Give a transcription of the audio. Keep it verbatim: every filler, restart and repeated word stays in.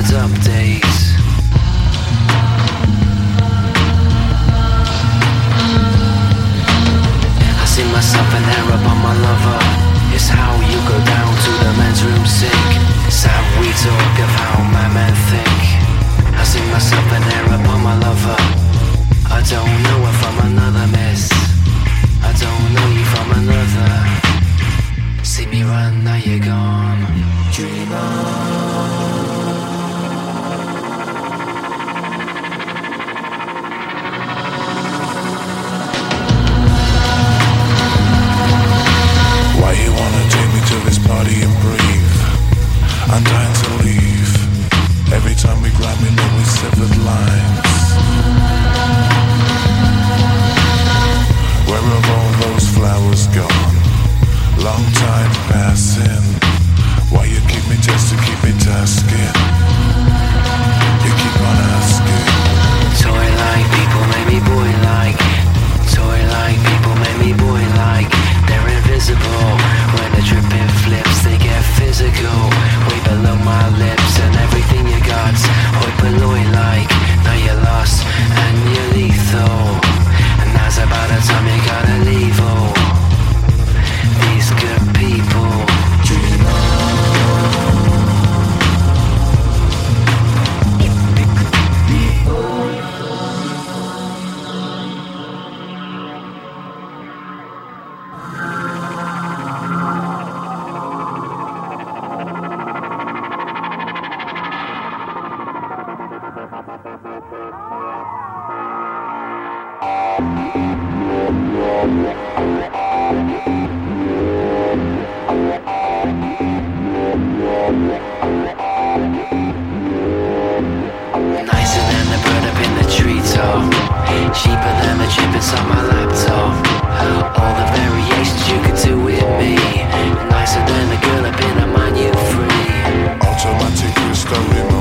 standard updates. I see myself an error upon my lover. It's how you go down to the men's room sick. It's how we talk of how my men think. I see myself an error upon my lover. I don't know her from another miss. I don't know you from another. See me run, now you're gone. Dream on. Why you wanna take me to this party and breathe? I'm dying to leave. Every time we grab me, know we severed lines. Where have all those flowers gone? Long time passing. Why you keep me just to keep me tasking? You keep on asking. Toy like people make me boy like. Toy like people make me boy like. They're invisible. When the dripping flips, they get physical. Way below my lips and everything you got. Hoi polloi like. Now you're lost and you're lethal. And now's about the time you gotta leave. Oh, these good people. Dream on. Nicer than the bird up in the treetop. Cheaper than the chip inside my laptop. All the variations you could do with me. Nicer than the girl up in a man you free. Automatic restoring